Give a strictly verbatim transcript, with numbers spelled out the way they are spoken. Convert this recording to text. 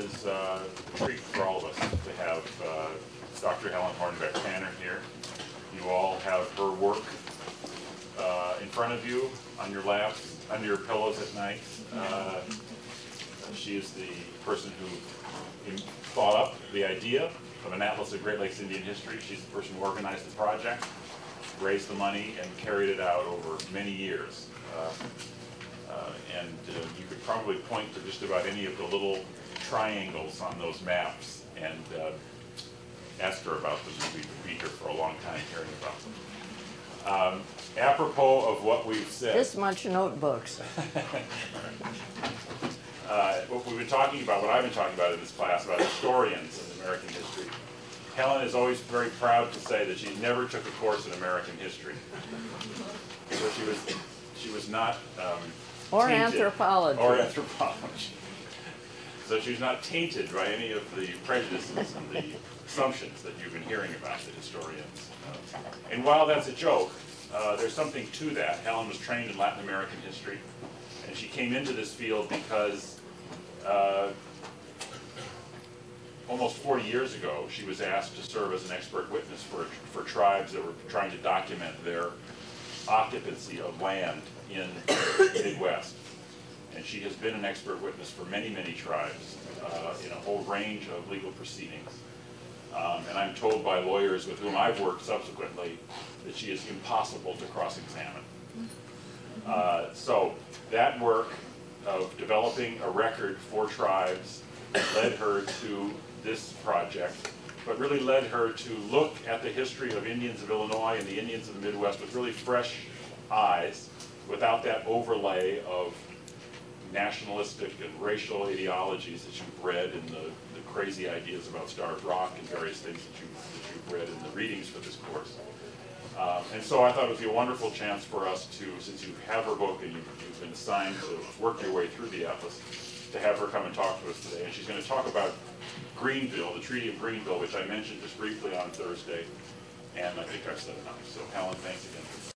is uh, a treat for all of us to have uh, Doctor Helen Hornbeck Tanner here. You all have her work uh, in front of you, on your laps, under your pillows at night. Uh, she is the person who thought up the idea of an Atlas of Great Lakes Indian History. She's the person who organized the project, raised the money, and carried it out over many years. Uh, uh, and uh, you could probably point to just about any of the little triangles on those maps and uh, ask her about them. We'd be here for a long time hearing about them. Um, apropos of what we've said. This much notebooks. uh, what we've been talking about, what I've been talking about in this class, about historians in American history. Helen is always very proud to say that she never took a course in American history. So she was, she was not um, Or tainted, anthropology. Or anthropology. So she's not tainted by any of the prejudices and the assumptions that you've been hearing about the historians. Uh, and while that's a joke, uh, there's something to that. Helen was trained in Latin American history, and she came into this field because uh, almost forty years ago, she was asked to serve as an expert witness for, for tribes that were trying to document their occupancy of land in the Midwest. And she has been an expert witness for many, many tribes uh, in a whole range of legal proceedings. Um, and I'm told by lawyers with whom I've worked subsequently that she is impossible to cross-examine. Uh, so that work of developing a record for tribes led her to this project, but really led her to look at the history of Indians of Illinois and the Indians of the Midwest with really fresh eyes, without that overlay of nationalistic and racial ideologies that you've read in the, the crazy ideas about Starved Rock and various things that, you, that you've read in the readings for this course. Um, and so I thought it would be a wonderful chance for us to, since you have her book and you've, you've been assigned to work your way through the atlas, to have her come and talk to us today. And she's going to talk about Greenville, the Treaty of Greenville, which I mentioned just briefly on Thursday. And I think I've said enough. So Helen, thanks again.